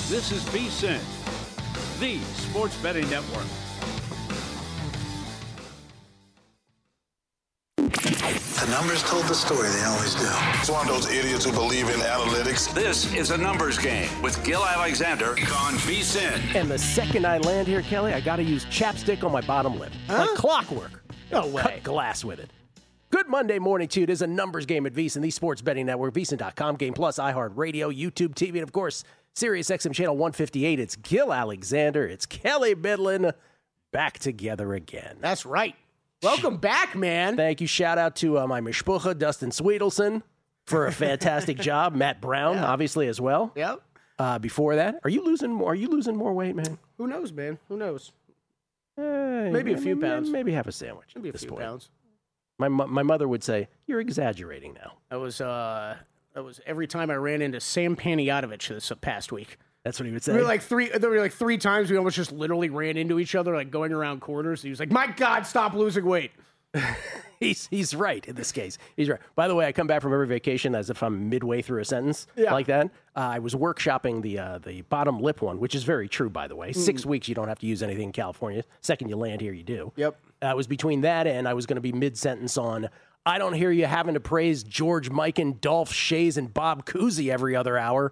This is VSiN, the Sports Betting Network. The numbers told the story, they always do. It's one of those idiots who believe in analytics. This is a numbers game with Gil Alexander on VSiN. And the second I land here, Kelly, I got to use chapstick on my bottom lip. Like clockwork. No way. Cut glass with it. Good Monday morning to you. It is a numbers game at VSiN, the Sports Betting Network, VSiN.com, Game Plus, iHeartRadio, YouTube TV, and of course, Sirius XM Channel 158. It's Gil Alexander. It's Kelly Bidlin. Back together again. That's right. Welcome back, man. Thank you. Shout out to my mishpucha, Dustin Sweetelson, for a fantastic job. Matt Brown, obviously, as well. Yep. Before that, are you losing more weight, man? Who knows, man? Who knows? Maybe a few pounds. Maybe have a sandwich. Maybe a at this few point. pounds. My mother would say, "You're exaggerating now." That was every time I ran into Sam Panayotovich this past week. That's what he would say. There were like three times we almost just literally ran into each other, like going around corners. He was like, "My God, stop losing weight." He's right in this case. He's right. By the way, I come back from every vacation as if I'm midway through a sentence like that. I was workshopping the bottom lip one, which is very true, by the way. 6 weeks, you don't have to use anything in California. Second you land here, you do. Yep. It was between that and I was going to be mid-sentence on, I don't hear you having to praise George Mikan, Dolph Schayes, and Bob Cousy every other hour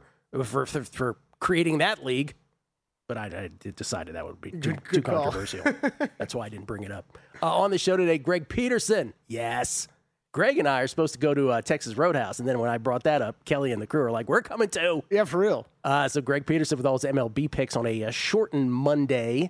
for creating that league. But I decided that would be too controversial. That's why I didn't bring it up. On the show today, Greg Peterson. Yes. Greg and I are supposed to go to Texas Roadhouse. And then when I brought that up, Kelly and the crew are like, we're coming too. Yeah, for real. So Greg Peterson with all his MLB picks on a shortened Monday,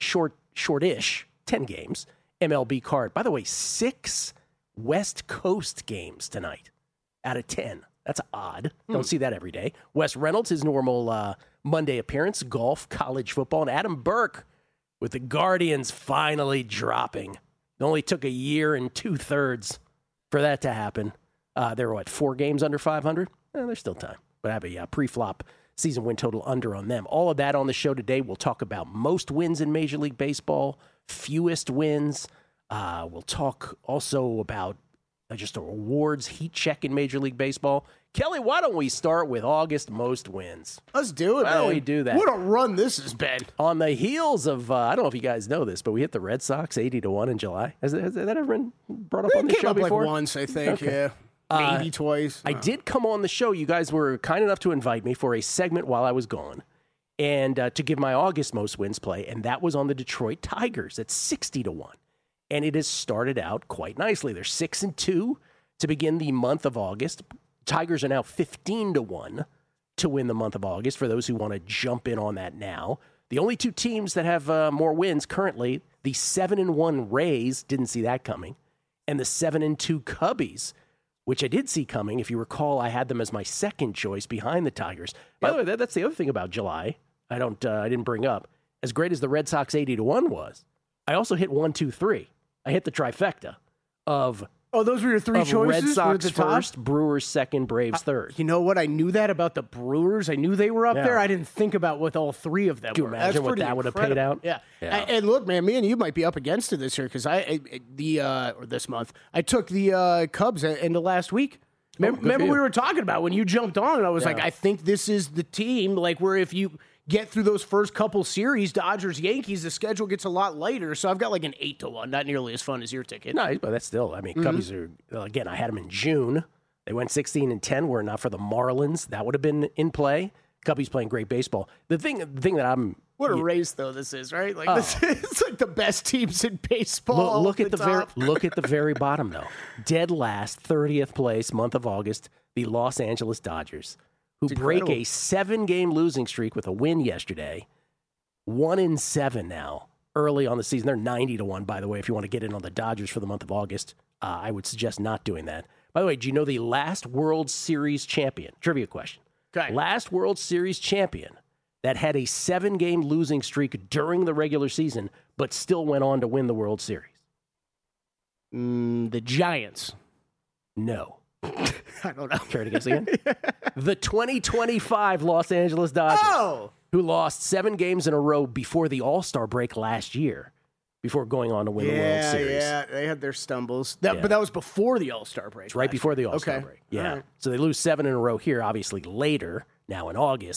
shortish, 10 games, MLB card. By the way, 6 West Coast games tonight out of 10. That's odd. Don't see that every day. Wes Reynolds, his normal Monday appearance, golf, college football, and Adam Burke with the Guardians finally dropping. It only took a year and 2/3 for that to happen. There were, 4 games under 500? There's still time. But I have a pre-flop season win total under on them. All of that on the show today. We'll talk about most wins in Major League Baseball, fewest wins. We'll talk also about just a awards heat check in Major League Baseball. Kelly, why don't we start with August most wins? Let's do it, Why man. don't we do that? What a run this has been. On the heels of, I don't know if you guys know this, but we hit the Red Sox 80-1 in July. Has that ever been brought up on the It came show up before? like once, I think. Okay. Yeah. Maybe twice. I did come on the show. You guys were kind enough to invite me for a segment while I was gone and to give my August most wins play, and that was on the Detroit Tigers at 60-1. And it has started out quite nicely. They're 6-2 to begin the month of August. Tigers are now 15-1 to win the month of August for those who want to jump in on that now. The only 2 teams that have more wins currently, the 7-1 Rays, didn't see that coming, and the 7-2 Cubbies, which I did see coming. If you recall, I had them as my second choice behind the Tigers. By the way, that's the other thing about July I didn't bring up. As great as the Red Sox 80-1 was, I also hit 1, 2, 3. I hit the trifecta of those were your 3 choices? Red Sox at the top? first, Brewers second, Braves third. You know what? I knew that about the Brewers. I knew they were up there. I didn't think about what all 3 of them Can you were. imagine That's what pretty that would have incredible. paid out? Yeah. Yeah. And look, man, me and you might be up against it this year because or this month, I took the Cubs at end of last week. Remember we were talking about when you jumped on, and I was like, I think this is the team, like where if you get through those first couple series, Dodgers, Yankees, the schedule gets a lot lighter. So I've got like an 8-1, not nearly as fun as your ticket. No, but that's still, Cubbies are, again, I had them in June. They went 16-10, were it not for the Marlins. That would have been in play. Cubbies playing great baseball. The thing that I'm... What a race, though, this is, right? Like this is like the best teams in baseball. Look at the top. look at the very bottom, though. Dead last, 30th place, month of August, the Los Angeles Dodgers, who break a 7-game losing streak with a win yesterday. 1-7 now, early on the season. They're 90-1, by the way, if you want to get in on the Dodgers for the month of August. I would suggest not doing that. By the way, do you know the last World Series champion? Trivia question. Okay. Last World Series champion that had a 7-game losing streak during the regular season, but still went on to win the World Series? The Giants. No. I don't know. Try to guess again. The 2025 Los Angeles Dodgers, who lost 7 games in a row before the All-Star break last year, before going on to win the World Series. Yeah, they had their stumbles. But that was before the All-Star break. It's right before the All-Star break. Yeah. Right. So they lose 7 in a row here, obviously later, now in August.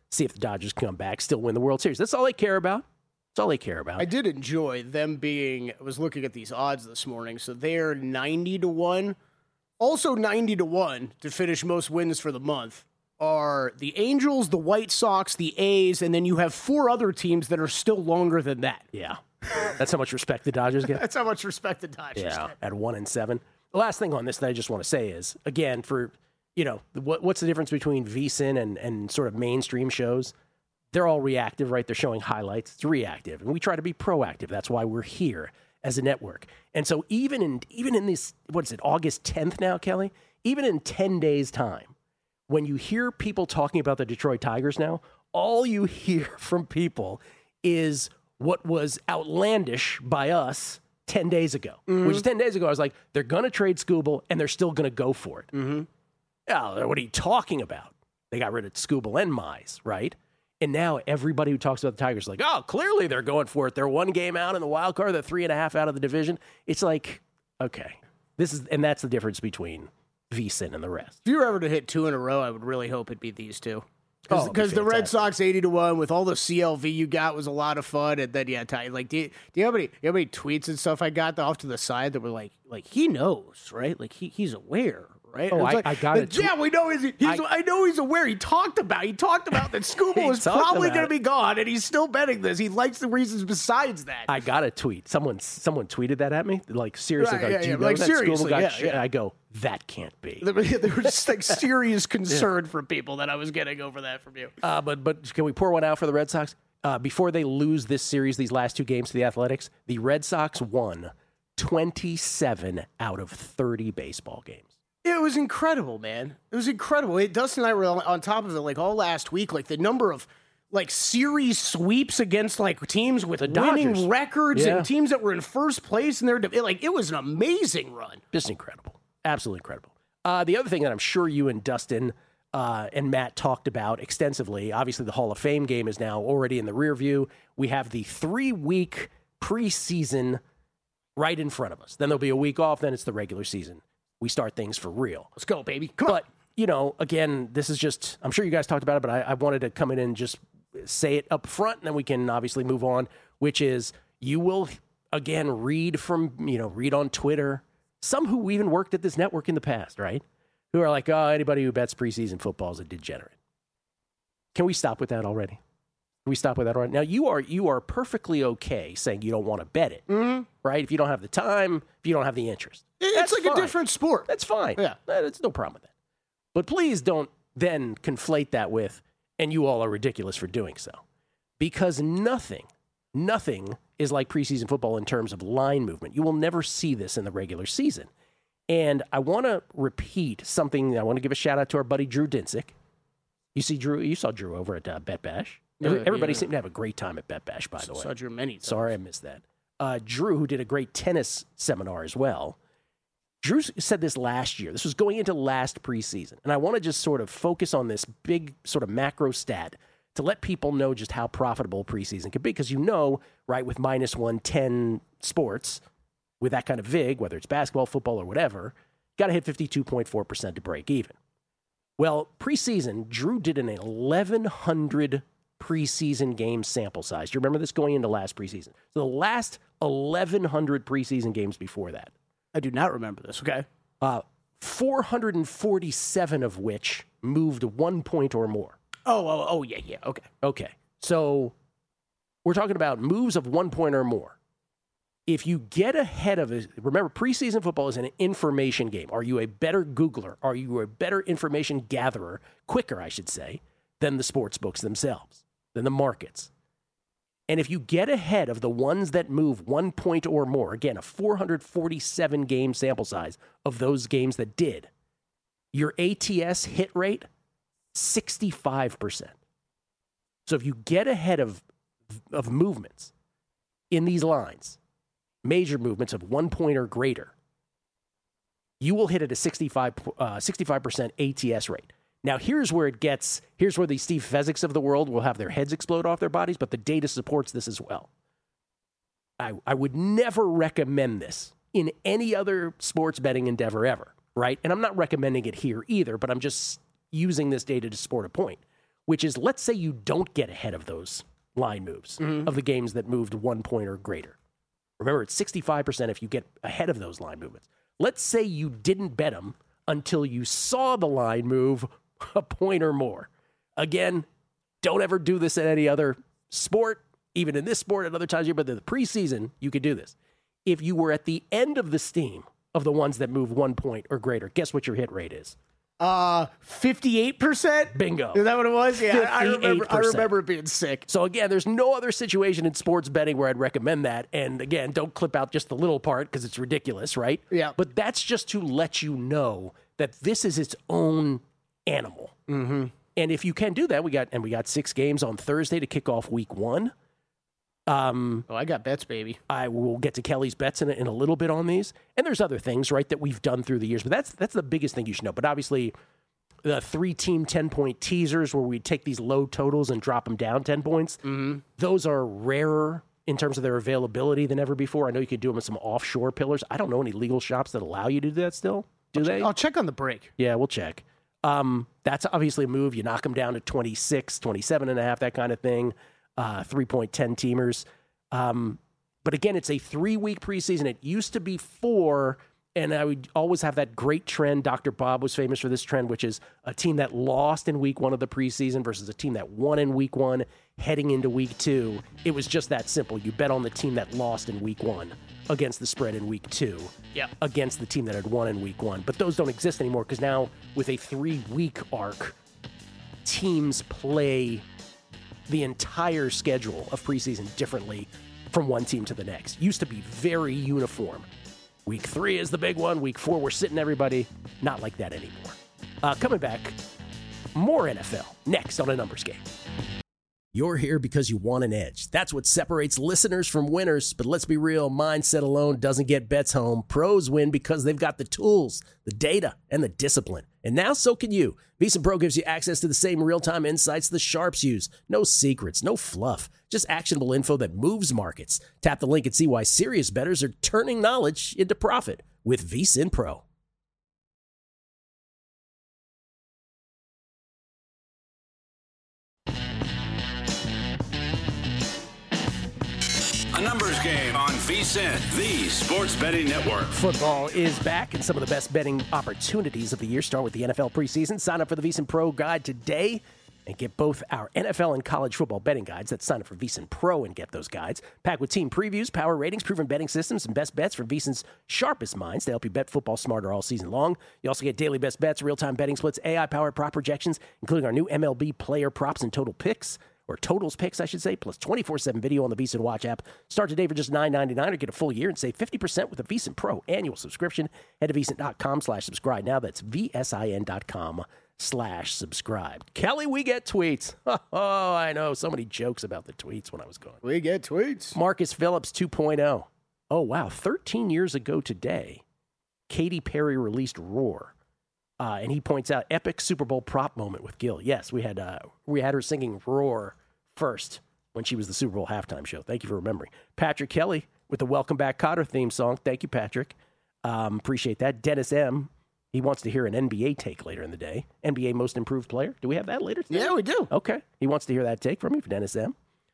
see if the Dodgers come back, still win the World Series. That's all they care about. That's all they care about. I did enjoy them being, I was looking at these odds this morning, so they're 90-1. Also 90-1 to finish most wins for the month are the Angels, the White Sox, the A's, and then you have 4 other teams that are still longer than that. Yeah. That's how much respect the Dodgers get? That's how much respect the Dodgers get. At 1-7. The last thing on this that I just want to say is, again, for, what's the difference between VSiN and sort of mainstream shows? They're all reactive, right? They're showing highlights. It's reactive. And we try to be proactive. That's why we're here as a network. And so even in this, August 10th now, Kelly? Even in 10 days' time, when you hear people talking about the Detroit Tigers now, all you hear from people is what was outlandish by us 10 days ago. Which is 10 days ago, I was like, they're going to trade Skubal, and they're still going to go for it. Yeah, what are you talking about? They got rid of Skubal and Mize, right? And now everybody who talks about the Tigers is like, oh, clearly they're going for it. They're 1 game out in the wild card. They're 3.5 out of the division. It's like, okay. That's the difference between VSiN and the rest. If you were ever to hit 2 in a row, I would really hope it'd be these two. Because be the Red Sox 80-1 with all the CLV you got was a lot of fun. And then, like, do you have any tweets and stuff I got off to the side that were like he knows, right? Like, he's aware. Right? Oh, I got it. Yeah, we know I know he's aware. He talked about that Skubal is probably going to be gone, and he's still betting this. He likes the reasons besides that. I got a tweet. Someone tweeted that at me. Like, seriously, right, do you know that seriously, Skubal got shit? I go, that can't be. There was just like serious concern for people that I was getting over that from you. But can we pour one out for the Red Sox? Before they lose this series, these last 2 games to the Athletics, the Red Sox won 27 out of 30 baseball games. It was incredible, man. It was incredible. Dustin and I were on top of it like all last week. Like the number of like series sweeps against like teams with winning records and teams that were in first place, and it was an amazing run. Just incredible, absolutely incredible. The other thing that I'm sure you and Dustin and Matt talked about extensively, obviously the Hall of Fame game is now already in the rear view. We have the 3-week preseason right in front of us. Then there'll be a week off. Then it's the regular season. We start things for real. Let's go, baby. Come on. But, again, this is just, I'm sure you guys talked about it, but I wanted to come in and just say it up front, and then we can obviously move on, which is you will, again, read on Twitter, some who even worked at this network in the past, right? Who are like, oh, anybody who bets preseason football is a degenerate. Can we stop with that already? Can we stop with that already? Now, you are perfectly okay saying you don't want to bet it, right? If you don't have the time, if you don't have the interest. It's like fine. A different sport. That's fine. Yeah. There's no problem with that. But please don't then conflate that with, and you all are ridiculous for doing so. Because nothing is like preseason football in terms of line movement. You will never see this in the regular season. And I want to repeat something. I want to give a shout out to our buddy Drew Dinsick. You saw Drew over at Bet Bash. Everybody seemed to have a great time at Bet Bash, by the way. Saw Drew many times. Sorry I missed that. Drew, who did a great tennis seminar as well. Drew said this last year. This was going into last preseason. And I want to just sort of focus on this big sort of macro stat to let people know just how profitable preseason could be. Because right, with minus 110 sports, with that kind of VIG, whether it's basketball, football, or whatever, got to hit 52.4% to break even. Well, preseason, Drew did an 1,100 preseason game sample size. Do you remember this going into last preseason? So the last 1,100 preseason games before that. I do not remember this. Okay. 447 of which moved 1 point or more. Oh, yeah. Okay. So we're talking about moves of 1 point or more. If you get ahead of it, remember, preseason football is an information game. Are you a better Googler? Are you a better information gatherer, quicker, I should say, than the sports books themselves, than the markets? And if you get ahead of the ones that move 1 point or more, again, a 447 game sample size of those games that did, your ATS hit rate, 65%. So if you get ahead of movements in these lines, major movements of 1 point or greater, you will hit at a 65% ATS rate. Now, here's where the Steve Fezzik's of the world will have their heads explode off their bodies, but the data supports this as well. I would never recommend this in any other sports betting endeavor ever, right? And I'm not recommending it here either, but I'm just using this data to support a point. which is, let's say you don't get ahead of those line moves of the games that moved 1 point or greater. Remember, it's 65% if you get ahead of those line movements. Let's say you didn't bet them until you saw the line move a point or more. Again, don't ever do this in any other sport, even in this sport at other times, but in the preseason, you could do this. If you were at the end of the steam of the ones that move 1 point or greater, guess what your hit rate is? 58%? Bingo. Is that what it was? Yeah, I remember it being sick. So again, there's no other situation in sports betting where I'd recommend that. And again, don't clip out just the little part because it's ridiculous, right? Yeah. But that's just to let you know that this is its own animal. Mm-hmm. And if you can do that, we got 6 games on Thursday to kick off week 1. I got bets, baby. I will get to Kelly's bets in a little bit on these. And there's other things, right, that we've done through the years. But that's the biggest thing you should know. But obviously, the 3-team 10-point teasers where we take these low totals and drop them down 10 points, those are rarer in terms of their availability than ever before. I know you could do them with some offshore pillars. I don't know any legal shops that allow you to do that still. Do they? I'll check on the break. Yeah, we'll check. That's obviously a move. You knock them down to 26, 27.5, that kind of thing. 3.10 teamers. But again, it's a 3-week preseason. It used to be 4, and I would always have that great trend. Dr. Bob was famous for this trend, which is a team that lost in week 1 of the preseason versus a team that won in week 1 heading into week 2. It was just that simple. You bet on the team that lost in week 1 against the spread in week 2 against the team that had won in week 1. But those don't exist anymore because now with a 3-week arc, teams play the entire schedule of preseason differently from one team to the next. Used to be very uniform. Week 3 is the big one. Week 4, we're sitting everybody. Not like that anymore. Coming back, more NFL next on A Numbers Game. You're here because you want an edge. That's what separates listeners from winners. But let's be real, mindset alone doesn't get bets home. Pros win because they've got the tools, the data, and the discipline. And now so can you. VSiN Pro gives you access to the same real-time insights the sharps use. No secrets, no fluff, just actionable info that moves markets. Tap the link and see why serious bettors are turning knowledge into profit with VSiN Pro. A Numbers Game on VSiN, the Sports Betting Network. Football is back, and some of the best betting opportunities of the year start with the NFL preseason. Sign up for the VSiN Pro Guide today and get both our NFL and college football betting guides. That's sign up for VSiN Pro and get those guides. Packed with team previews, power ratings, proven betting systems, and best bets from VSiN's sharpest minds to help you bet football smarter all season long. You also get daily best bets, real-time betting splits, AI-powered prop projections, including our new MLB player props and total picks. Or totals picks, I should say, plus 24/7 video on the VSiN Watch app. Start today for just $9.99 or get a full year and save 50% with a VSiN Pro annual subscription. Head to VSiN.com/subscribe now. That's VSIN.com/subscribe. Kelly, we get tweets. Oh, I know. So many jokes about the tweets when I was going. We get tweets. Marcus Phillips 2.0. Oh, wow. 13 years ago today, Katy Perry released Roar. And he points out epic Super Bowl prop moment with Gil. Yes, we had her singing Roar first when she was the Super Bowl halftime show. Thank you for remembering. Patrick Kelly with the Welcome Back Kotter theme song. Thank you, Patrick. Appreciate that. Dennis M. He wants to hear an NBA take later in the day. NBA Most Improved Player. Do we have that later today? Yeah, we do. Okay. He wants to hear that take from you, Dennis M.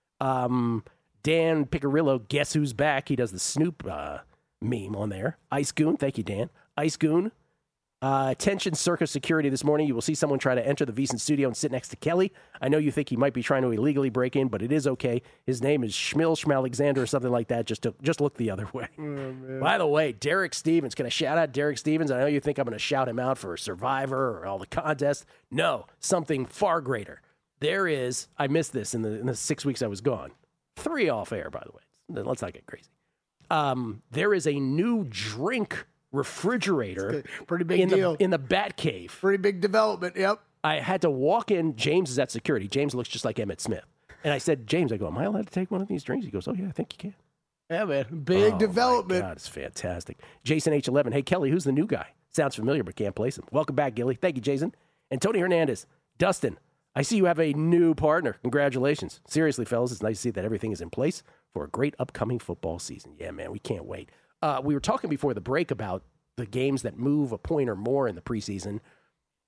Dan Picarillo, guess who's back? He does the Snoop meme on there. Ice Goon. Thank you, Dan. Ice Goon. Attention Circus Security this morning. You will see someone try to enter the VSiN studio and sit next to Kelly. I know you think he might be trying to illegally break in, but it is okay. His name is Schmalexander or something like that. Just look the other way. By the way, Derek Stevens. Can I shout out Derek Stevens? I know you think I'm going to shout him out for Survivor or all the contests. No, something far greater. There is, I missed this in the 6 weeks I was gone. 3 off air, by the way. Let's not get crazy. There is a new drink refrigerator. Pretty big deal. In the Bat Cave. Pretty big development, yep. I had to walk in. James is at security. James looks just like Emmitt Smith. And I said, James, I go, am I allowed to take one of these drinks? He goes, oh, yeah, I think you can. Yeah, man. Big development. My God, it's fantastic. Jason H11. Hey, Kelly, who's the new guy? Sounds familiar, but can't place him. Welcome back, Gilly. Thank you, Jason. And Tony Hernandez. Dustin, I see you have a new partner. Congratulations. Seriously, fellas, it's nice to see that everything is in place for a great upcoming football season. Yeah, man, we can't wait. We were talking before the break about the games that move a point or more in the preseason.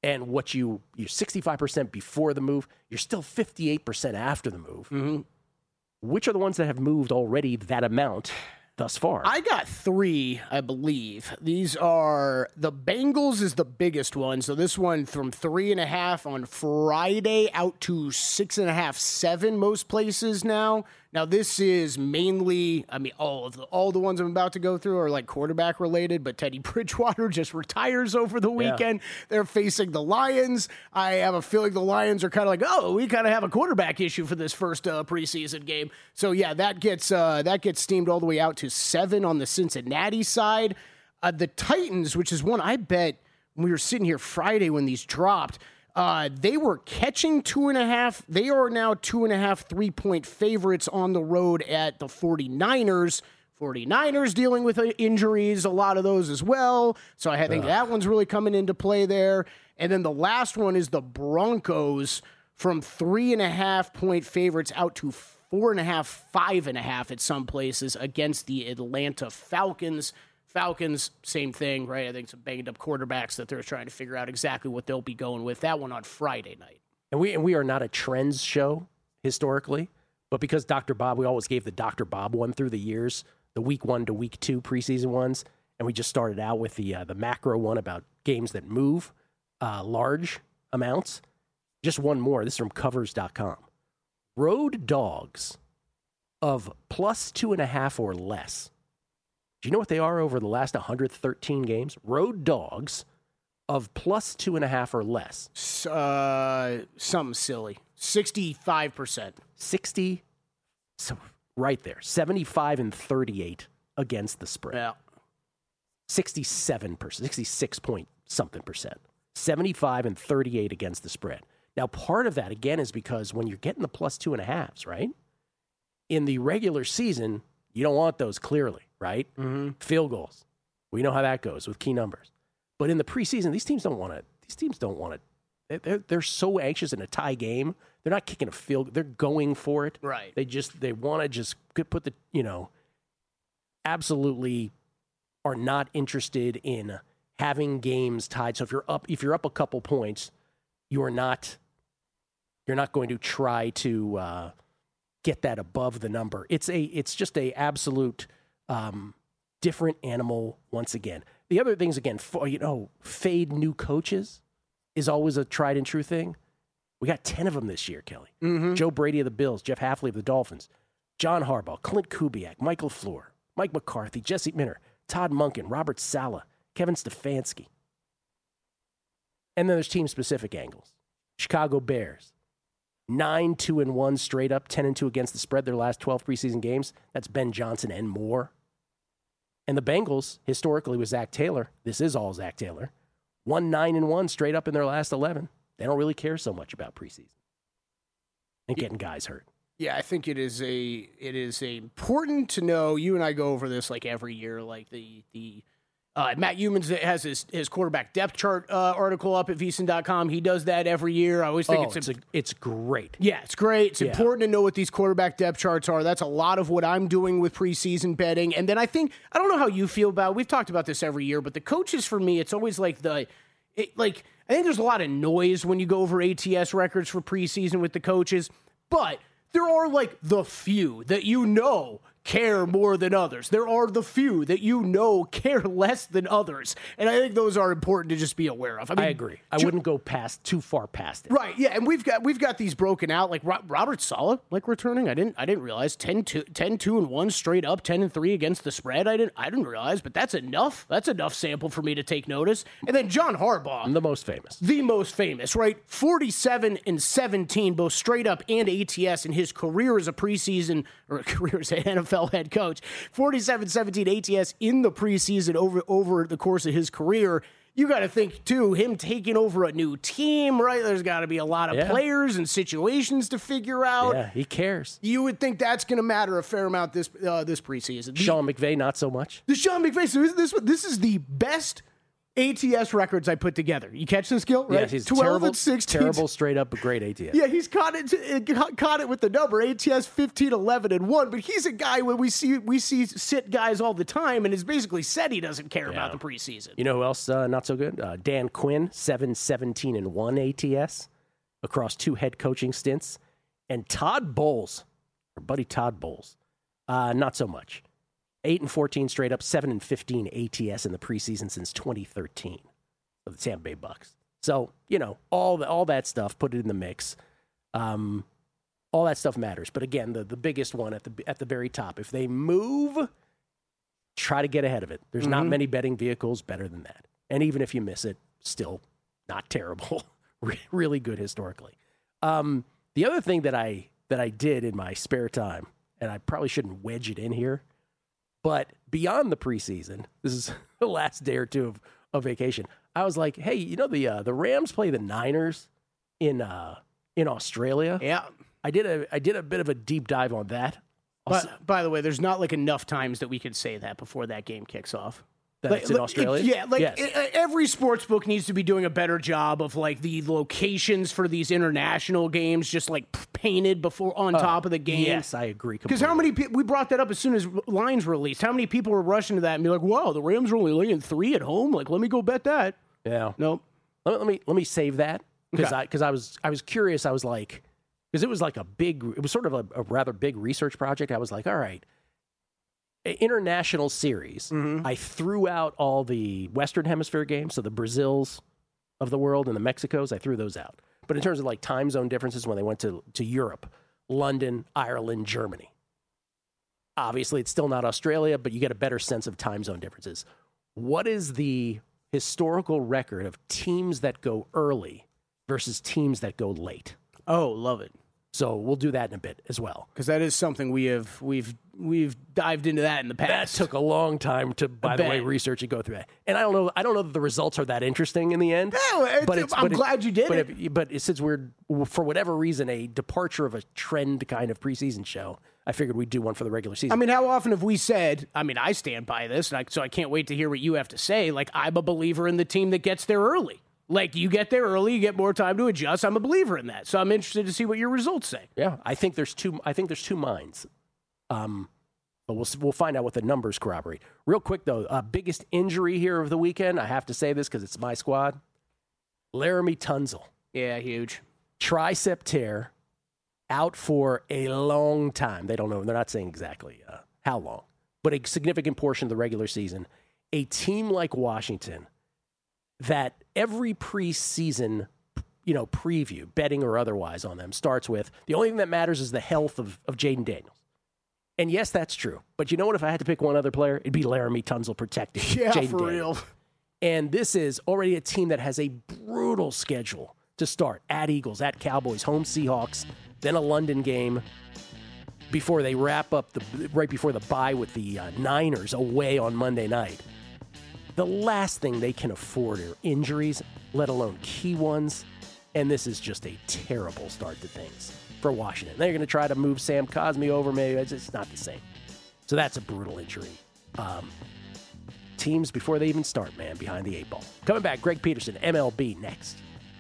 and you're 65% before the move, you're still 58% after the move. Mm-hmm. Which are the ones that have moved already that amount thus far? I got 3, I believe. These are, the Bengals is the biggest one. So this one from 3.5 on Friday out to 6.5, 7 most places now. Now this is mainly, I mean, all the ones I'm about to go through are like quarterback related, but Teddy Bridgewater just retires over the weekend. Yeah. They're facing the Lions. I have a feeling the Lions are kind of like, oh, we kind of have a quarterback issue for this first preseason game. So yeah, that gets steamed all the way out to 7 on the Cincinnati side. The Titans, which is one I bet when we were sitting here Friday when these dropped, they were catching 2.5. They are now 2.5 3-point favorites on the road at the 49ers. 49ers dealing with injuries, a lot of those as well. So I think that one's really coming into play there. And then the last one is the Broncos from 3.5-point favorites out to 4.5, 5.5 at some places against the Atlanta Falcons. Falcons, same thing, right? I think some banged-up quarterbacks that they're trying to figure out exactly what they'll be going with. That one on Friday night. And we are not a trends show historically, but because Dr. Bob, we always gave the Dr. Bob one through the years, the week 1 to week 2 preseason ones, and we just started out with the macro one about games that move large amounts. Just one more. This is from Covers.com. Road dogs of plus 2.5 or less. Do you know what they are over the last 113 games? Road dogs of plus 2.5 or less. Something silly. 65%. 60. So right there. 75 and 38 against the spread. Yeah. 67%. 66 point something percent. 75 and 38 against the spread. Now, part of that, again, is because when you're getting the plus 2.5s, right? In the regular season, you don't want those clearly, right? Mm-hmm. Field goals. We know how that goes with key numbers. But in the preseason, these teams don't want to. They're so anxious in a tie game. They're not kicking a field. They're going for it. Right. They want to just put the, absolutely are not interested in having games tied. So if you're up a couple points, you're not going to try to get that above the number. It's just a absolute different animal once again. The other things, again, fade new coaches is always a tried and true thing. We got 10 of them this year, Kelly. Mm-hmm. Joe Brady of the Bills, Jeff Hafley of the Dolphins, John Harbaugh, Clint Kubiak, Michael Fleur, Mike McCarthy, Jesse Minter, Todd Monken, Robert Saleh, Kevin Stefanski. And then there's team-specific angles. Chicago Bears, 9-2-1 straight up, 10-2 against the spread their last 12 preseason games. That's Ben Johnson and more. And the Bengals, historically with Zach Taylor, this is all Zach Taylor, 9-1 straight up in their last 11. They don't really care so much about preseason and getting guys hurt. Yeah, I think it is important to know. You and I go over this like every year, like the Matt Humans has his quarterback depth chart article up at VSiN.com. He does that every year. I always think it's great. Yeah, it's great. It's important to know what these quarterback depth charts are. That's a lot of what I'm doing with preseason betting. And then I don't know how you feel about it. We've talked about this every year, but the coaches for me, it's always like I think there's a lot of noise when you go over ATS records for preseason with the coaches, but there are like the few that care more than others. There are the few that care less than others. And I think those are important to just be aware of. I agree. I wouldn't go too far past it. Right, yeah, and we've got these broken out, like Robert Saleh, like returning. I didn't realize 10-2-1 straight up, 10-3 against the spread. I didn't realize, but that's enough. That's enough sample for me to take notice. And then John Harbaugh, the most famous, right? 47-17, both straight up and ATS in his career as a preseason or career as an NFL head coach. 47-17 ATS in the preseason over the course of his career. You got to think, too, him taking over a new team, right? There's got to be a lot of players and situations to figure out. Yeah, he cares. You would think that's going to matter a fair amount this preseason. Sean McVay, not so much. The Sean McVay, so this is the best ATS records I put together. You catch this, Gil? Right? Yes, he's 12 terrible, and 16. terrible, straight up, but great ATS. Yeah, he's caught it with the number ATS 15, 11, and 1. But he's a guy when we see sit guys all the time, and has basically said he doesn't care about the preseason. You know who else not so good? Dan Quinn, 7, 17, and 1 ATS across 2 head coaching stints, and Todd Bowles, our buddy Todd Bowles, not so much. 8 and 14 straight up, 7 and 15 ATS in the preseason since 2013 of the Tampa Bay Bucks. So, all that stuff, put it in the mix. All that stuff matters. But again, the biggest one at the very top, if they move, try to get ahead of it. There's not many betting vehicles better than that. And even if you miss it, still not terrible. Really good historically. The other thing that I did in my spare time, and I probably shouldn't wedge it in here, but beyond the preseason, this is the last day or two of vacation. I was like, hey, the Rams play the Niners in Australia. Yeah, I did a bit of a deep dive on that. But by the way, there's not like enough times that we could say that before that game kicks off. It's in Australia? Yes. Every sports book needs to be doing a better job of like the locations for these international games, just like painted before on top of the game. Yes, I agree completely. Because how many people, we brought that up as soon as lines released, how many people were rushing to that and be like, wow, the Rams are only laying 3 at home? Like, let me go bet that. Yeah. Nope. Let me save that because I was curious. I was like, because it was like it was sort of a rather big research project. I was like, all right, international series. I threw out all the Western Hemisphere games, so the Brazils of the world and the Mexicos, I threw those out. But in terms of like time zone differences, when they went to Europe, London, Ireland, Germany, obviously it's still not Australia, but you get a better sense of time zone differences. What is the historical record of teams that go early versus teams that go late? Oh, love it. So we'll do that in a bit as well, because that is something we've dived into that in the past. That took a long time to, by the way, research and go through that. And I don't know that the results are that interesting in the end. Yeah, I'm glad you did it. But since we're, for whatever reason, a departure of a trend kind of preseason show, I figured we'd do one for the regular season. I mean, how often have we said, I stand by this, so I can't wait to hear what you have to say. Like, I'm a believer in the team that gets there early. Like, you get there early, you get more time to adjust. I'm a believer in that. So I'm interested to see what your results say. Yeah, I think there's two minds. But we'll find out what the numbers corroborate. Real quick, though, biggest injury here of the weekend, I have to say this because it's my squad, Laramie Tunsil. Yeah, huge. Tricep tear, out for a long time. They don't know. They're not saying exactly how long, but a significant portion of the regular season. A team like Washington that every preseason, preview, betting or otherwise on them, starts with the only thing that matters is the health of Jaden Daniels. And yes, that's true. But you know what? If I had to pick one other player, it'd be Laramie Tunsil protecting Jaden Daniels. For real. And this is already a team that has a brutal schedule to start. At Eagles, at Cowboys, home Seahawks, then a London game before they wrap up right before the bye with the Niners away on Monday night. The last thing they can afford are injuries, let alone key ones. And this is just a terrible start to things for Washington. They're going to try to move Sam Cosmi over. Maybe it's not the same. So that's a brutal injury. Teams, before they even start, man, behind the 8 ball. Coming back, Greg Peterson, MLB, next.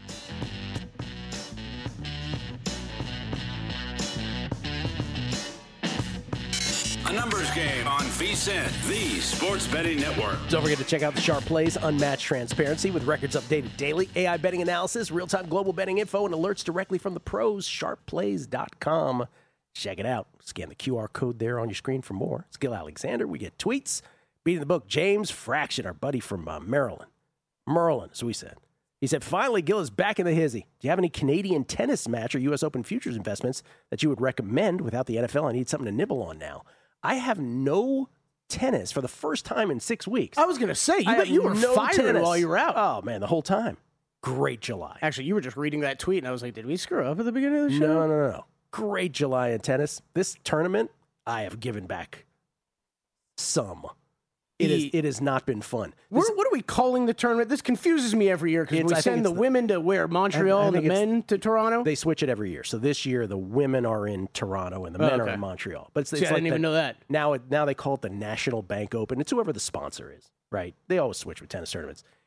A numbers game on VSiN, the sports betting network. Don't forget to check out the Sharp Plays Unmatched Transparency with records updated daily, AI betting analysis, real-time global betting info, and alerts directly from the pros. SharpPlays.com. Check it out. Scan the QR code there on your screen for more. It's Gil Alexander. We get tweets. Beating the book, James Fraction, our buddy from Maryland. Merlin, as we said. He said, finally, Gil is back in the hizzy. Do you have any Canadian tennis match or U.S. Open futures investments that you would recommend without the NFL? I need something to nibble on now. I have no tennis for the first time in 6 weeks. I was going to say, you were firing while you were out. Oh, man, the whole time. Great July. Actually, you were just reading that tweet, and I was like, did we screw up at the beginning of the show? No. Great July in tennis. This tournament, I have given back some. It has not been fun. What are we calling the tournament? This confuses me every year because we send the women to where? Montreal and the men to Toronto? They switch it every year. So this year, the women are in Toronto and the men are in Montreal. But I didn't even know that. Now they call it the National Bank Open. It's whoever the sponsor is, right? They always switch with tennis tournaments.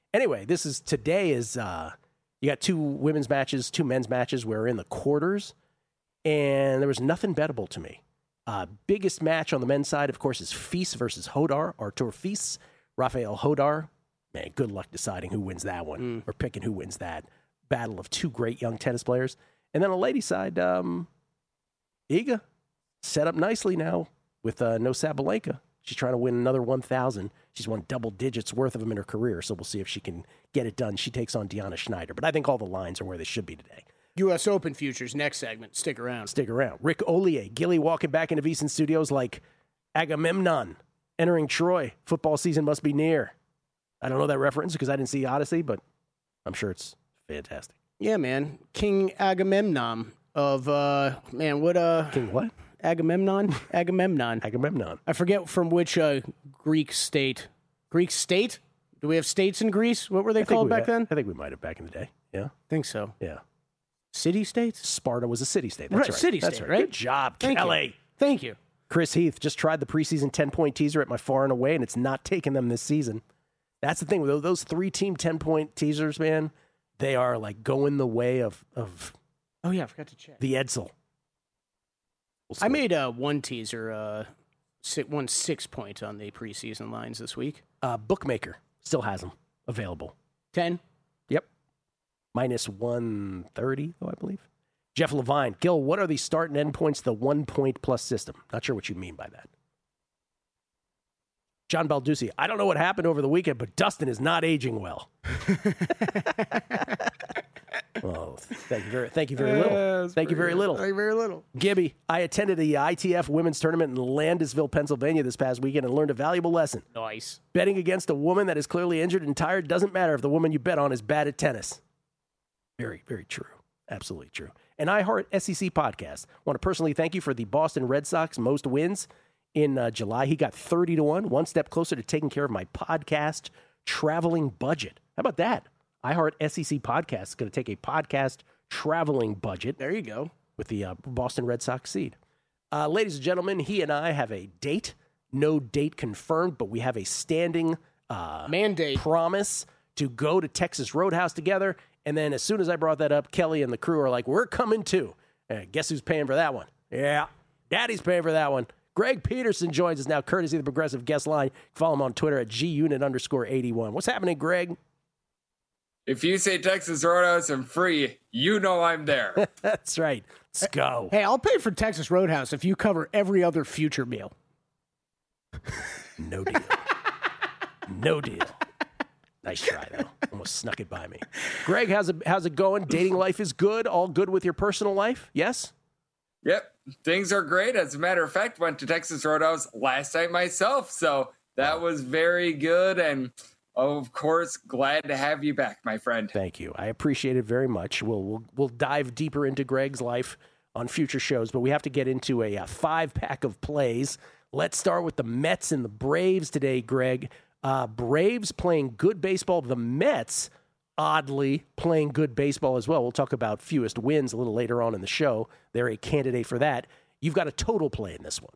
Anyway, today is you got 2 women's matches, 2 men's matches. We're in the quarters, and there was nothing bettable to me. Biggest match on the men's side, of course, is Fils versus Hodar. Artur Fils, Rafael Hodar. Man, good luck deciding who wins that one or picking who wins that. Battle of 2 great young tennis players. And then on the ladies' side, Iga set up nicely now with no Sabalenka. She's trying to win another 1,000. She's won double digits worth of them in her career, so we'll see if she can get it done. She takes on Deanna Schneider, but I think all the lines are where they should be today. U.S. Open futures, next segment. Stick around. Stick around. Rick Ollier, Gilly walking back into VSiN Studios like Agamemnon entering Troy. Football season must be near. I don't know that reference because I didn't see Odyssey, but I'm sure it's fantastic. Yeah, man. King Agamemnon of, King what? Agamemnon? Agamemnon. I forget from which Greek state. Greek state? Do we have states in Greece? What were they called back then? I think we might have back in the day. Yeah. Think so. Yeah. City-states? Sparta was a city-state. That's right. City-state, right? Good job, Kelly. Thank you. Chris Heath just tried the preseason 10-point teaser at my far and away, and it's not taking them this season. That's the thing. With those 3-team 10-point teasers, man, they are like going the way of oh, yeah, I forgot to check. The Edsel. I made one teaser, one 6-point on the preseason lines this week. Bookmaker still has them available. 10? Yep. Minus 130, though, I believe. Jeff Levine. Gil, what are the start and end points of the 1-point plus system? Not sure what you mean by that. John Balducci. I don't know what happened over the weekend, but Dustin is not aging well. Oh, thank you very little. Thank you very little. Gibby, I attended the ITF women's tournament in Landisville, Pennsylvania this past weekend and learned a valuable lesson. Nice. Betting against a woman that is clearly injured and tired doesn't matter if the woman you bet on is bad at tennis. Very, very true. Absolutely true. And iHeart SEC podcast. Want to personally thank you for the Boston Red Sox most wins in July. He got 30-1, one step closer to taking care of my podcast traveling budget. How about that? iHeart SEC podcast is going to take a podcast traveling budget. There you go. With the Boston Red Sox seed. Ladies and gentlemen, he and I have a date. No date confirmed, but we have a standing mandate promise to go to Texas Roadhouse together. And then as soon as I brought that up, Kelly and the crew are like, we're coming too. Guess who's paying for that one? Yeah, Daddy's paying for that one. Greg Peterson joins us now, courtesy of the Progressive Guest Line. Follow him on Twitter at gunit_81. What's happening, Greg? If you say Texas Roadhouse and free, you know I'm there. That's right. Let's go. Hey, I'll pay for Texas Roadhouse if you cover every other future meal. No deal. No deal. Nice try, though. Almost snuck it by me. Greg, how's it going? Dating life is good? All good with your personal life? Yes? Yep. Things are great. As a matter of fact, went to Texas Roadhouse last night myself. So that was very good. And of course, glad to have you back, my friend. Thank you. I appreciate it very much. We'll dive deeper into Greg's life on future shows, but we have to get into a 5-pack of plays. Let's start with the Mets and the Braves today, Greg. Braves playing good baseball. The Mets, oddly, playing good baseball as well. We'll talk about fewest wins a little later on in the show. They're a candidate for that. You've got a total play in this one.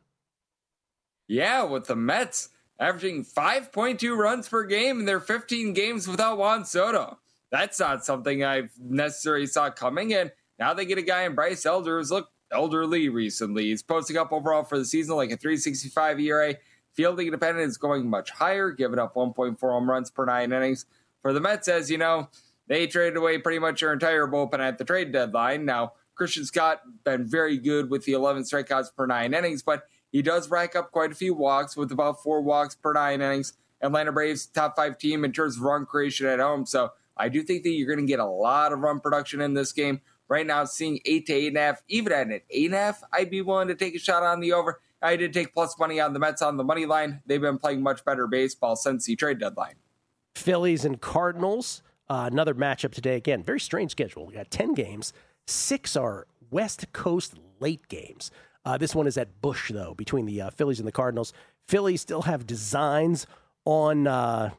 Yeah, with the Mets averaging 5.2 runs per game in their 15 games without Juan Soto. That's not something I've necessarily saw coming. And now they get a guy in Bryce Elder who's looked elderly recently. He's posting up overall for the season like a 3.65 ERA. Fielding independent is going much higher, giving up 1.4 home runs per 9 innings. For the Mets, as you know, they traded away pretty much their entire bullpen at the trade deadline. Now, Christian Scott been very good with the 11 strikeouts per 9 innings, but he does rack up quite a few walks with about 4 walks per 9 innings. Atlanta Braves, top 5 team in terms of run creation at home. So I do think that you're going to get a lot of run production in this game. Right now, seeing 8 to 8.5, even at an 8.5, I'd be willing to take a shot on the over. I did take plus money on the Mets on the money line. They've been playing much better baseball since the trade deadline. Phillies and Cardinals, another matchup today. Again, very strange schedule. We got 10 games. 6 are West Coast late games. This one is at Busch, though, between the Phillies and the Cardinals. Phillies still have designs on, the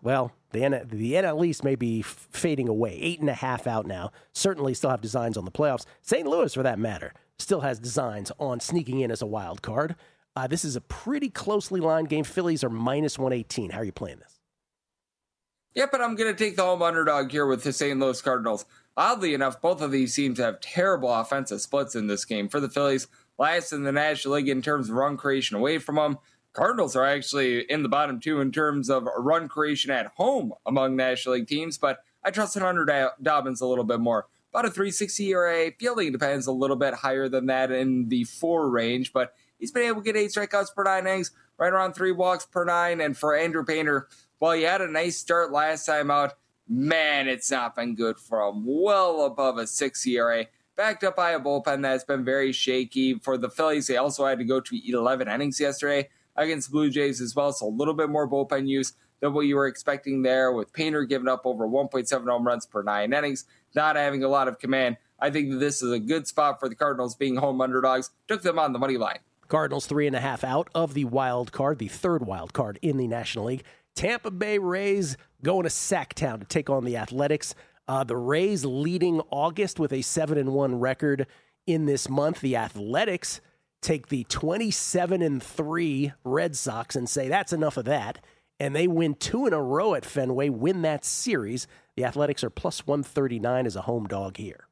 NL East may be fading away. 8.5 out now. Certainly still have designs on the playoffs. St. Louis, for that matter, still has designs on sneaking in as a wild card. This is a pretty closely lined game. Phillies are minus 118. How are you playing this? Yeah, but I'm going to take the home underdog here with the St. Louis Cardinals. Oddly enough, both of these teams have terrible offensive splits in this game. For the Phillies, last in the National League in terms of run creation away from them. Cardinals are actually in the bottom two in terms of run creation at home among National League teams, but I trust Hunter Dobbins a little bit more. About a 3.60 ERA. Fielding depends a little bit higher than that in the 4 range, but he's been able to get 8 strikeouts per 9 innings, right around 3 walks per 9. And for Andrew Painter, while he had a nice start last time out, man, it's not been good for him. Well above a 6 ERA. Backed up by a bullpen that's been very shaky. For the Phillies, they also had to go to 11 innings yesterday against Blue Jays as well, so a little bit more bullpen use than what you were expecting there, with Painter giving up over 1.7 home runs per 9 innings, not having a lot of command. I think that this is a good spot for the Cardinals being home underdogs. Took them on the money line. Cardinals 3.5 out of the wild card, the third wild card in the National League. Tampa Bay Rays going to Sacktown to take on the Athletics. The Rays leading August with a 7-1 record in this month. The Athletics take the 27-3 Red Sox and say that's enough of that. And they win 2 in a row at Fenway, win that series. The Athletics are plus 139 as a home dog here.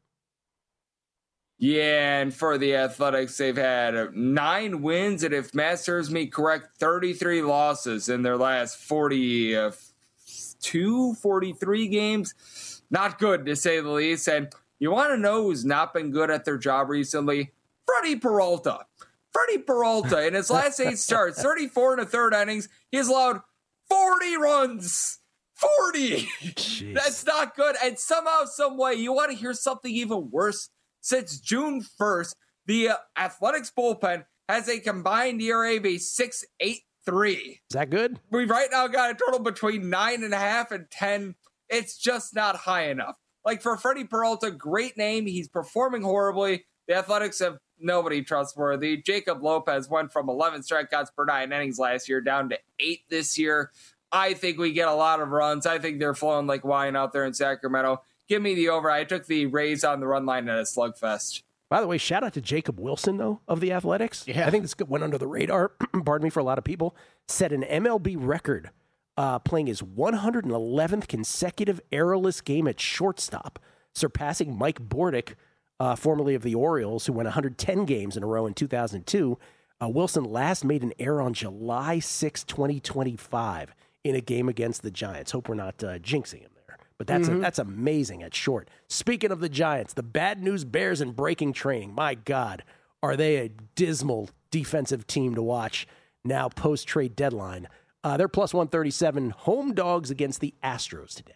Yeah, and for the Athletics, they've had 9 wins, and if math serves me correct, 33 losses in their last 43 games. Not good, to say the least. And you want to know who's not been good at their job recently? Freddie Peralta. Freddie Peralta, in his last 8 starts, 34 1/3 innings, he's allowed 40 runs. 40! Jeez. That's not good. And somehow, some way, you want to hear something even worse? Since June 1st, the Athletics bullpen has a combined ERA of 6.83. Is that good? We've right now got a total between 9.5 and 10. It's just not high enough. Like, for Freddie Peralta, great name. He's performing horribly. The Athletics have nobody trustworthy. Jacob Lopez went from 11 strikeouts per 9 innings last year down to 8 this year. I think we get a lot of runs. I think they're flowing like wine out there in Sacramento. Give me the over. I took the Rays on the run line at a slugfest. By the way, shout out to Jacob Wilson, though, of the Athletics. Yeah. I think this went under the radar, pardon me, for a lot of people. Set an MLB record playing his 111th consecutive errorless game at shortstop, surpassing Mike Bordick, formerly of the Orioles, who went 110 games in a row in 2002. Wilson last made an error on July 6, 2025 in a game against the Giants. Hope we're not jinxing him there. But that's amazing at short. Speaking of the Giants, the Bad News Bears in breaking training. My God, are they a dismal defensive team to watch now post-trade deadline. They're plus 137 home dogs against the Astros today.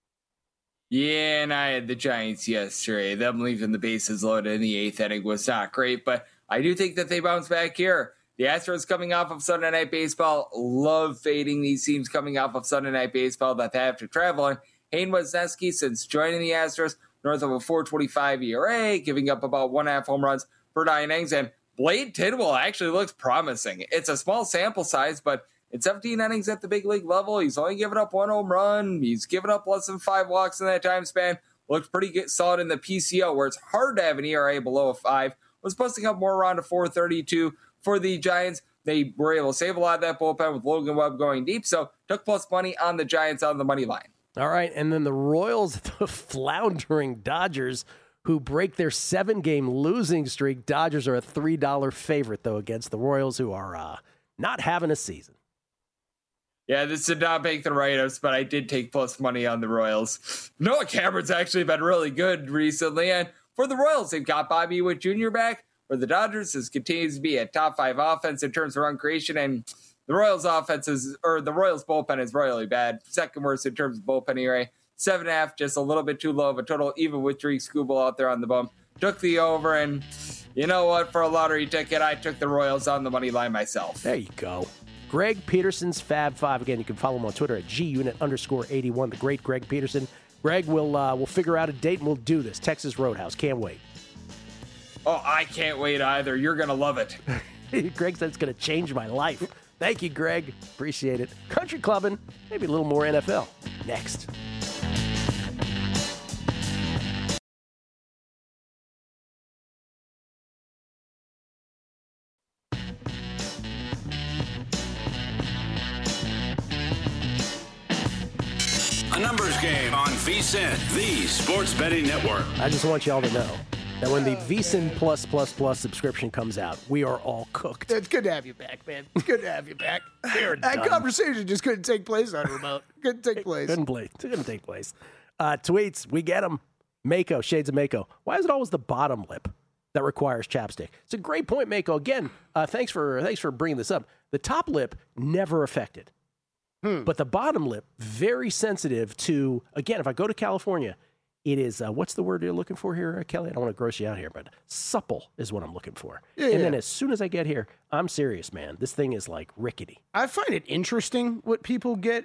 Yeah, and I had the Giants yesterday. Them leaving the bases loaded in the 8th inning was not great, but I do think that they bounce back here. The Astros coming off of Sunday Night Baseball. Love fading these teams coming off of Sunday Night Baseball that they have to travel on. Hayden Wesneski, since joining the Astros, north of a 4.25 ERA, giving up about 1.5 home runs per 9 innings. And Blade Tidwell actually looks promising. It's a small sample size, but in 17 innings at the big league level, he's only given up 1 home run. He's given up less than 5 walks in that time span. Looked pretty good, solid in the PCO, where it's hard to have an ERA below a 5. Was posting up more around a 4.32 for the Giants. They were able to save a lot of that bullpen with Logan Webb going deep, so took plus money on the Giants on the money line. All right, and then the Royals, the floundering Dodgers, who break their 7-game losing streak. Dodgers are a $3 favorite, though, against the Royals, who are not having a season. Yeah, this did not make the write-ups, but I did take plus money on the Royals. Noah Cameron's actually been really good recently, and for the Royals, they've got Bobby Witt Jr. back. For the Dodgers, this continues to be a top 5 offense in terms of run creation, and the Royals bullpen is royally bad. Second worst in terms of bullpen ERA. 7.5, just a little bit too low of a total, even with Drake Skubal out there on the bump. Took the over, and you know what? For a lottery ticket, I took the Royals on the money line myself. There you go. Greg Peterson's Fab Five. Again, you can follow him on Twitter at @GUnit_81. The great Greg Peterson. Greg, we'll figure out a date and we'll do this. Texas Roadhouse. Can't wait. Oh, I can't wait either. You're going to love it. Greg said it's going to change my life. Thank you, Greg. Appreciate it. Country clubbing, maybe a little more NFL. Next. numbers game on VSiN, the sports betting network. I just want y'all to know that when the VSiN Plus subscription comes out, we are all cooked. It's good to have you back, man. It's good to have you back. That conversation just couldn't take place on remote. Couldn't take place. Couldn't take place. Tweets, we get them. Mako, Shades of Mako. Why is it always the bottom lip that requires chapstick? It's a great point, Mako. Again, thanks for bringing this up. The top lip never affected. But the bottom lip, very sensitive to, again, if I go to California, it is, what's the word you're looking for here, Kelly? I don't want to gross you out here, but supple is what I'm looking for. Then as soon as I get here, I'm serious, man. This thing is like rickety. I find it interesting what people get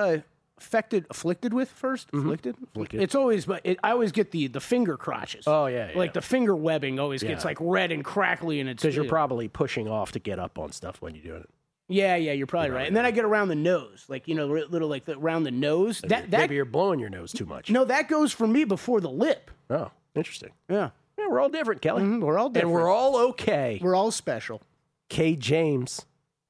afflicted with first. Afflicted? It's always, I always get the finger crotches. Oh, yeah. Like the finger webbing always gets like red and crackly. And it's because you're probably pushing off to get up on stuff when you're doing it. Yeah, you're probably right. And then I get around the nose, like, little like around the nose. Maybe you're blowing your nose too much. No, that goes for me before the lip. Oh, interesting. Yeah. Yeah, we're all different, Kelly. We're all different. And we're all okay. We're all special. K. James,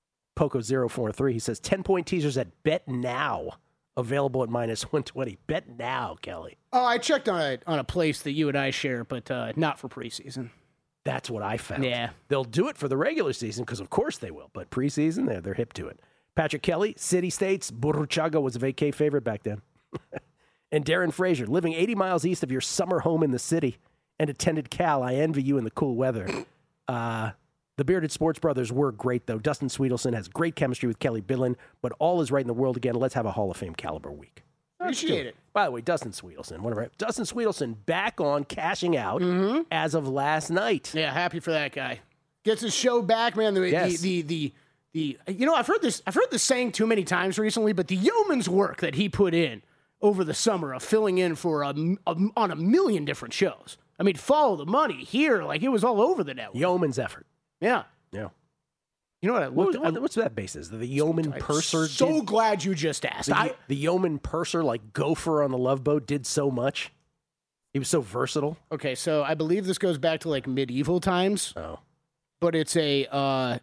Poco043, he says 10-point teasers at Bet Now, available at -120. Bet Now, Kelly. Oh, I checked on a place that you and I share, but not for preseason. That's what I found. Yeah. They'll do it for the regular season because, of course, they will. But preseason, they're hip to it. Patrick Kelly, City States, Burruchaga was a vacay favorite back then. And Darren Frazier, living 80 miles east of your summer home in the city and attended Cal. I envy you in the cool weather. The Bearded Sports Brothers were great, though. Dustin Sweetelson has great chemistry with Kelly Bidlin, but all is right in the world again. Let's have a Hall of Fame caliber week. Appreciate it. By the way, Dustin Sweetelson, Dustin Sweetelson back on cashing out as of last night. Yeah, happy for that guy. Gets his show back, man. The I've heard this saying too many times recently, but the yeoman's work that he put in over the summer of filling in for on a million different shows. I mean, Follow the Money here, like it was all over the network. Yeoman's effort. Yeah. You know what? What's that basis? The Yeoman Purser. So glad you just asked. The Yeoman Purser, like Gopher on the Love Boat, did so much. He was so versatile. Okay, so I believe this goes back to like medieval times. Oh, but it's a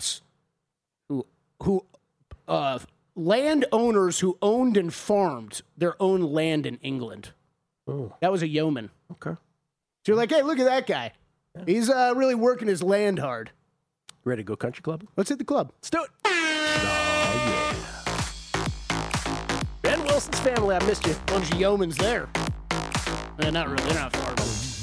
landowners who owned and farmed their own land in England. Oh, that was a yeoman. Okay. So you're like, hey, look at that guy. Yeah. He's really working his land hard. Ready to go country club? Let's hit the club. Let's do it. Oh, yeah. Ben Wilson's family, I missed you. Bunch of yeomans there. Not really. They're not far.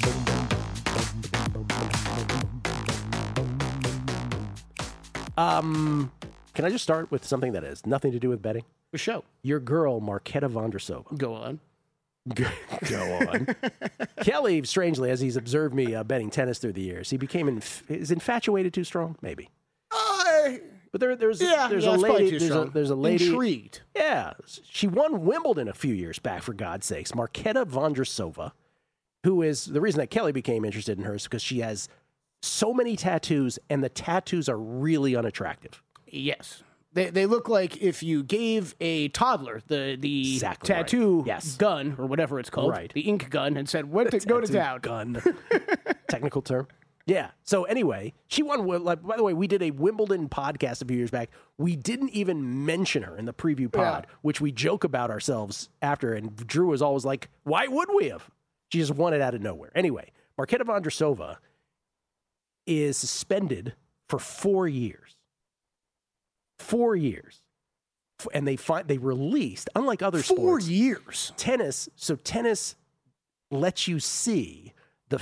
Can I just start with something that has nothing to do with betting? For sure. Your girl, Marketa Vondrousova. Go on. Go on. Kelly, strangely, as he's observed me betting tennis through the years, he became is infatuated too strong? Maybe. But there's a lady. Intrigued. Yeah. She won Wimbledon a few years back, for God's sakes. Marketa Vondrousova, who is the reason that Kelly became interested in her is because she has so many tattoos, and the tattoos are really unattractive. Yes. They look like if you gave a toddler the exactly tattoo gun or whatever it's called, the ink gun, and said, go to town. Gun. Technical term. Yeah. So anyway, she won. By the way, we did a Wimbledon podcast a few years back. We didn't even mention her in the preview pod, which we joke about ourselves after. And Drew was always like, why would we have? She just won it out of nowhere. Anyway, Marketa Vondrousova is suspended for 4 years. 4 years. And they released, unlike other sports. 4 years. Tennis lets you see the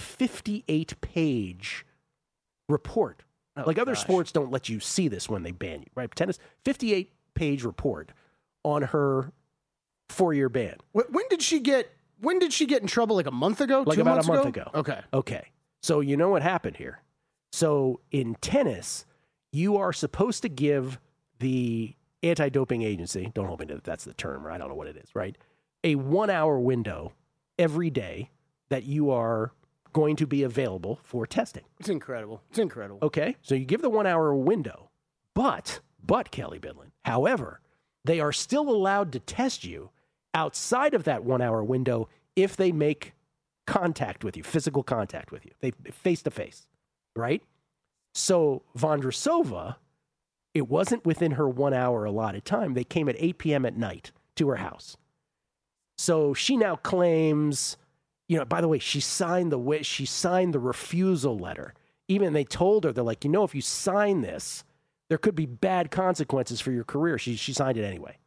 58-page report. Like other sports don't let you see this when they ban you, right? Tennis, 58-page report on her 4-year ban. When did she get in trouble? Like a month ago? Like about a month ago. Okay. So you know what happened here. So in tennis, you are supposed to give the anti-doping agency, don't hold me to that's the term, or I don't know what it is, right? A 1-hour window every day that you are going to be available for testing. It's incredible. Okay, so you give the 1-hour window, but Kelly Bidlin, however, they are still allowed to test you outside of that 1-hour window if they make contact with you, physical contact with you, they face-to-face, right? So Vondrousova, it wasn't within her 1 hour allotted time. They came at 8 p.m. at night to her house. So she now claims, by the way, she signed the refusal letter. Even they told her, they're like, if you sign this, there could be bad consequences for your career. She signed it anyway.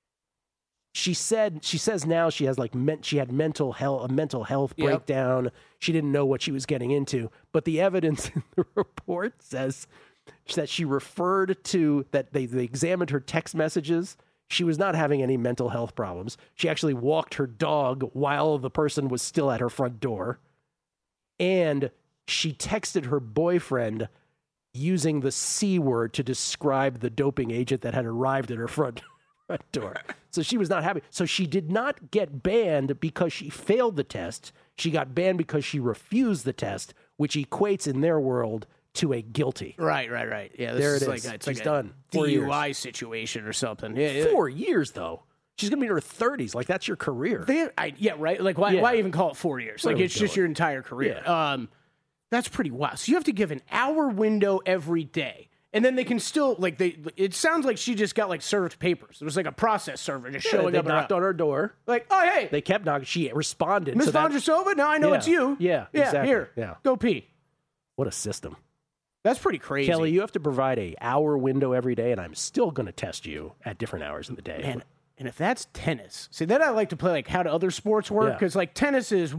She says now she has she had a mental health breakdown. She didn't know what she was getting into, but the evidence in the report says that she referred to that they examined her text messages. She was not having any mental health problems. She actually walked her dog while the person was still at her front door. And she texted her boyfriend using the C word to describe the doping agent that had arrived at her front door. So she was not happy. So she did not get banned because she failed the test. She got banned because she refused the test, which equates in their world to a guilty. Right. Yeah, there it is. She's done. DUI situation or something. Yeah. 4 years, though. She's going to be in her 30s. Like, that's your career. Right? Like, why even call it 4 years? Like, it's just your entire career. Yeah. That's pretty wild. So you have to give an hour window every day. And then they can still, it sounds like she just got, served papers. There was, a process server just showing up. They knocked on her door. Oh, hey. They kept knocking. She responded. Ms. Vondrasova, now I know it's you. Yeah, exactly. Here. Yeah. Go pee. What a system. That's pretty crazy. Kelly, you have to provide an hour window every day, and I'm still going to test you at different hours of the day. And if that's tennis, see, then I like to play, how do other sports work? Because, tennis is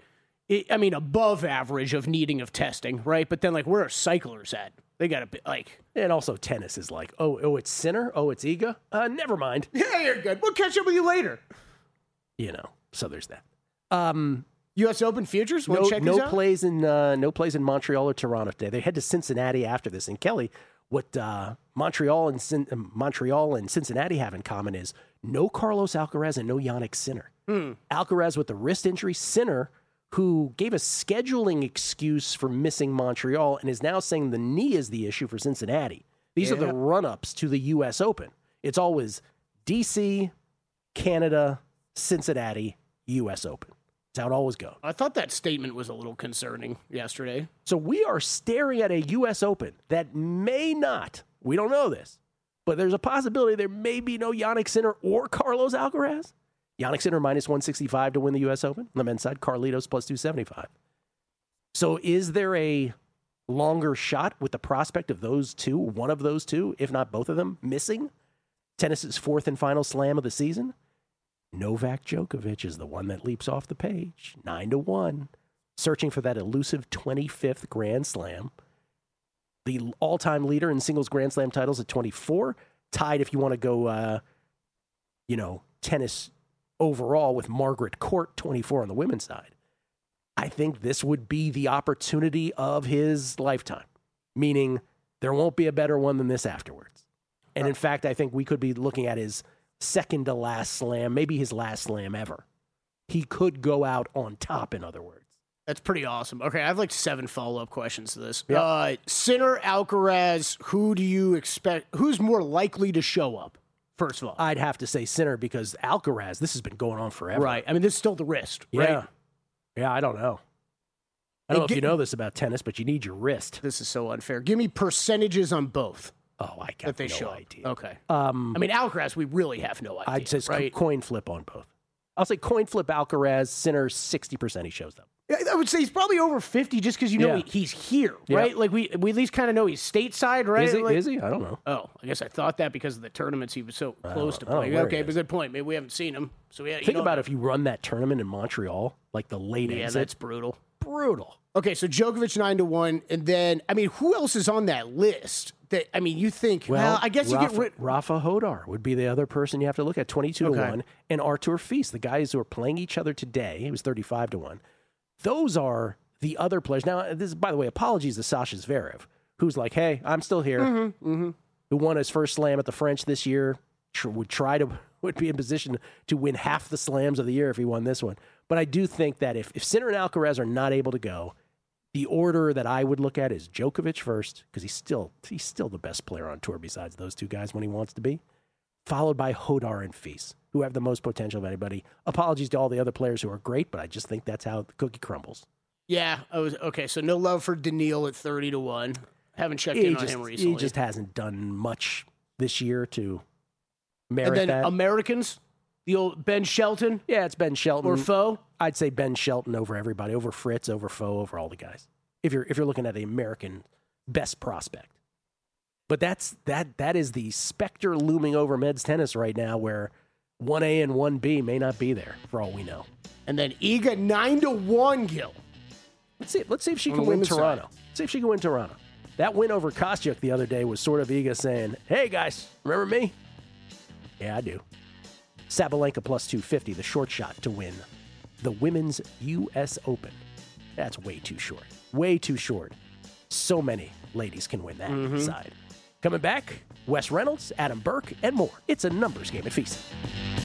above average of needing of testing, right? But then, where are cyclers at? They got to be, And also tennis is it's Sinner? Oh, it's Iga? Never mind. Yeah, you're good. We'll catch up with you later. So there's that. U.S. Open futures? No plays in Montreal or Toronto today. They head to Cincinnati after this. And Kelly, what Montreal and Cincinnati have in common is no Carlos Alcaraz and no Jannik Sinner. Alcaraz with the wrist injury, Sinner, who gave a scheduling excuse for missing Montreal and is now saying the knee is the issue for Cincinnati. These are the run-ups to the U.S. Open. It's always D.C., Canada, Cincinnati, U.S. Open. That's how it always goes. I thought that statement was a little concerning yesterday. So we are staring at a U.S. Open that may not, we don't know this, but there's a possibility there may be no Jannik Sinner or Carlos Alcaraz. Jannik Sinner minus 165 to win the U.S. Open. On the men's side, Carlitos plus 275. So is there a longer shot with the prospect of those two, one of those two, if not both of them, missing tennis's fourth and final slam of the season? Novak Djokovic is the one that leaps off the page, 9-1, searching for that elusive 25th Grand Slam. The all-time leader in singles Grand Slam titles at 24, tied if you want to go, tennis overall with Margaret Court, 24 on the women's side. I think this would be the opportunity of his lifetime, meaning there won't be a better one than this afterwards. And in fact, I think we could be looking at his second to last slam, maybe his last slam ever. He could go out on top, in other words. That's pretty awesome. Okay, I have 7 follow-up questions to this. Yep. Sinner, Alcaraz, who do you expect? Who's more likely to show up, first of all? I'd have to say Sinner because Alcaraz, this has been going on forever. Right. I mean, this is still the wrist, right? Yeah, I don't know. I don't know if you know this about tennis, but you need your wrist. This is so unfair. Give me percentages on both. Oh, I got no idea. Okay. I mean, Alcaraz, we really have no idea. I'd say coin flip on both. I'll say coin flip Alcaraz, Sinner, 60% he shows up. I would say he's probably over 50 just because he's here, right? Like we at least kind of know he's stateside, right? Is he? I don't know. Oh, I guess I thought that because of the tournaments he was so close to playing. Okay, but good point. Maybe we haven't seen him. So think about if you run that tournament in Montreal, like the late exit. Yeah, that's brutal. Brutal. Okay, so Djokovic 9-1, and then who else is on that list? That you think? Well, I guess you get rid. Rafa Hodar would be the other person you have to look at, 22-1, and Artur Fils, the guys who are playing each other today. He was 35-1. Those are the other players. Now, this is, by the way, apologies to Sasha Zverev, who's like, hey, I'm still here. Who won his first slam at the French this year, would be in position to win half the slams of the year if he won this one. But I do think that if Sinner and Alcaraz are not able to go, the order that I would look at is Djokovic first, because he's still the best player on tour besides those two guys when he wants to be, followed by Hodar and Fils, who have the most potential of anybody. Apologies to all the other players who are great, but I just think that's how the cookie crumbles. Yeah, okay. So no love for Daniil at 30-1. Haven't checked in on him recently. He just hasn't done much this year to merit and then that. Americans, The old Ben Shelton? Yeah, it's Ben Shelton. Or Foe? I'd say Ben Shelton over everybody, over Fritz, over Foe, over all the guys. If you're looking at the American best prospect. But that is the specter looming over Meds tennis right now, where 1A and 1B may not be there for all we know. And then Iga 9-1, Gil. Let's see if she can win Toronto. See if she can win Toronto. That win over Kostyuk the other day was sort of Iga saying, "Hey guys, remember me?" Yeah, I do. Sabalenka plus 250, the short shot to win the Women's U.S. Open. That's way too short. Way too short. So many ladies can win that side. Coming back, Wes Reynolds, Adam Burke, and more. It's a numbers game at VSiN.